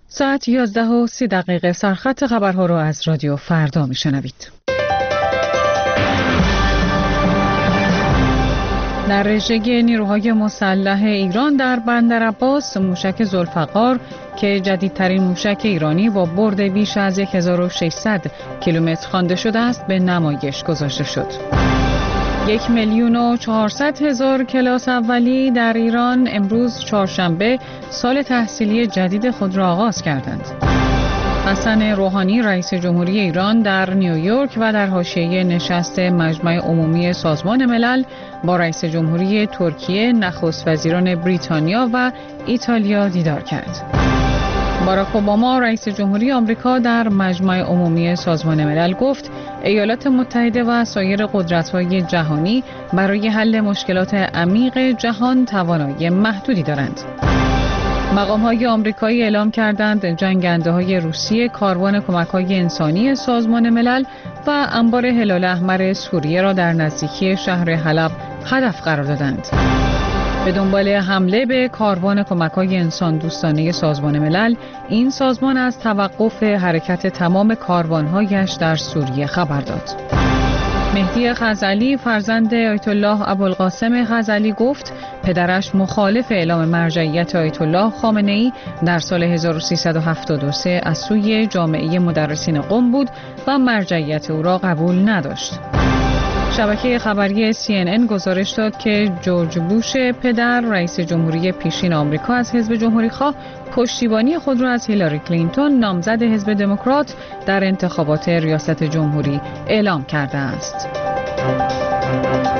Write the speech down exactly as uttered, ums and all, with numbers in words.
ساعت یازده و سی دقیقه سرخط خبرها رو از رادیو فردا میشنوید. در رژه نیروهای مسلح ایران در بندرعباس موشک ذوالفقار که جدیدترین موشک ایرانی با برد بیش از هزار و ششصد کیلومتر خوانده شده است به نمایش گذاشته شد. یک میلیون و چهارصد هزار کلاس اولی در ایران امروز چهارشنبه سال تحصیلی جدید خود را آغاز کردند. حسن روحانی رئیس جمهوری ایران در نیویورک و در حاشیه نشست مجمع عمومی سازمان ملل با رئیس جمهوری ترکیه، نخست وزیران بریتانیا و ایتالیا دیدار کرد. باراک اوباما رئیس جمهوری آمریکا در مجمع عمومی سازمان ملل گفت ایالات متحده و سایر قدرت‌های جهانی برای حل مشکلات عمیق جهان توانایی محدودی دارند. مقام‌های آمریکایی اعلام کردند جنگنده‌های روسیه کاروان کمک‌های انسانی سازمان ملل و انبار هلال احمر سوریه را در نزدیکی شهر حلب هدف قرار دادند. به دنبال حمله به کاروان کمک‌های انسان دوستانه سازمان ملل، این سازمان از توقف حرکت تمام کاروان‌هایش در سوریه خبر داد. مهدی خزعلی فرزند آیت الله ابوالقاسم خزعلی گفت پدرش مخالف اعلام مرجعیت آیت الله خامنه‌ای در سال هزار و سیصد و هفتاد و سه از سوی جامعه مدرسین قم بود و مرجعیت او را قبول نداشت. شبکه خبری سی ان ان گزارش داد که جورج بوش پدر رئیس جمهوری پیشین آمریکا از حزب جمهوری‌خواه پشتیبانی خود را از هیلاری کلینتون نامزد حزب دموکرات در انتخابات ریاست جمهوری اعلام کرده است.